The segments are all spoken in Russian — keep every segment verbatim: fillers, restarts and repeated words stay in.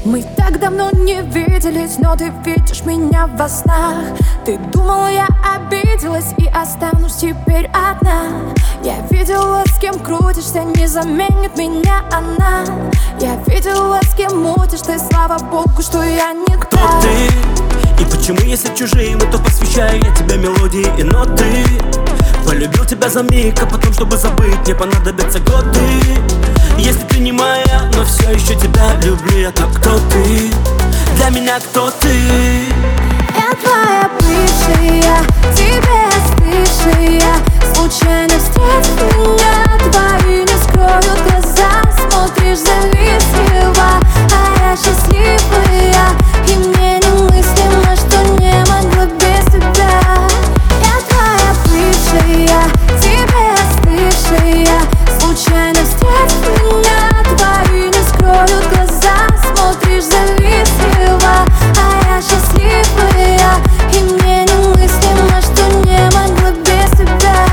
Мы так давно не виделись, но ты видишь меня во снах. Ты думала, я обиделась и останусь теперь одна. Я видела, с кем крутишься, не заменит меня она. Я видела, с кем мутишь ты, слава богу, что я не Кто та. ты? И почему, если чужие мы, то посвящаю я тебе мелодии и ноты? Полюбил тебя за миг, а потом, чтобы забыть, мне понадобятся годы. Если ты не моя, но все еще тебя люблю я, то кто ты? Для меня кто ты? Я твоя бывшая, тебе остывшая. Случайно встретив меня, твои не скроют глаза. Смотришь завистливо, а я счастливая. И мне немыслимо, что не могла без тебя. Я твоя бывшая, тебе остывшая. Случайно встретив меня, твои не скроют глаза. Смотришь завистливо, а я счастливая. И мне немыслимо, что не могла без тебя.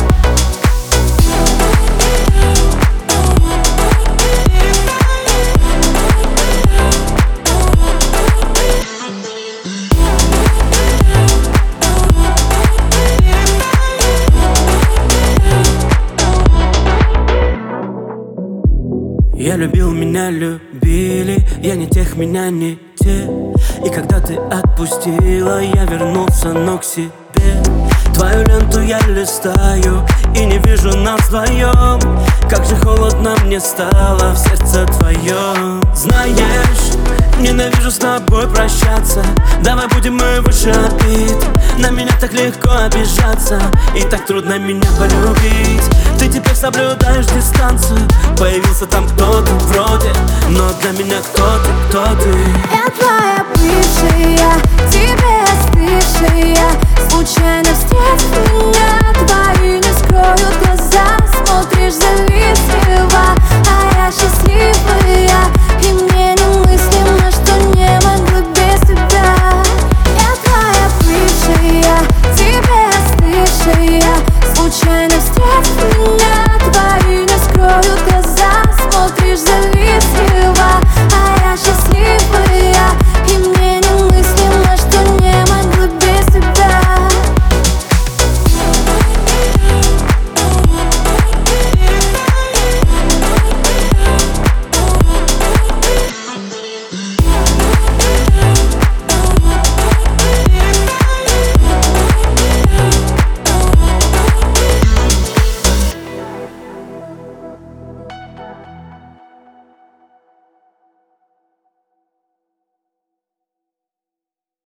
Я любил, меня любили, я не тех, меня не те. И когда ты отпустила, я вернулся, но к себе. Твою ленту я листаю и не вижу нас вдвоем. Как же холодно мне стало в сердце твоем. Знаешь, ненавижу с тобой прощаться. Давай будем мы выше обид. На меня так легко обижаться, и так трудно меня полюбить. Ты теперь соблюдаешь дистанцию. Появился там кто-то вроде, но для меня кто ты, кто ты? Я твоя бывшая, тебе остывшая. Случайно встретив